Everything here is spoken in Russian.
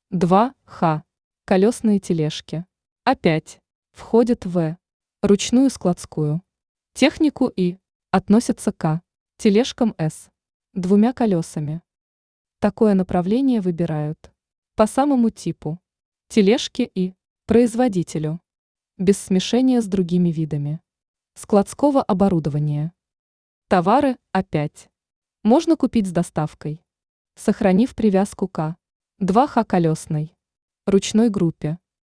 2Х. Колесные тележки. Опять. Входит в ручную складскую технику и относится к тележкам с двумя колесами. Такое направление выбирают по самому типу тележки и производителю, без смешения с другими видами складского оборудования. Товары опять можно купить с доставкой, сохранив привязку к 2Х колесной ручной группе.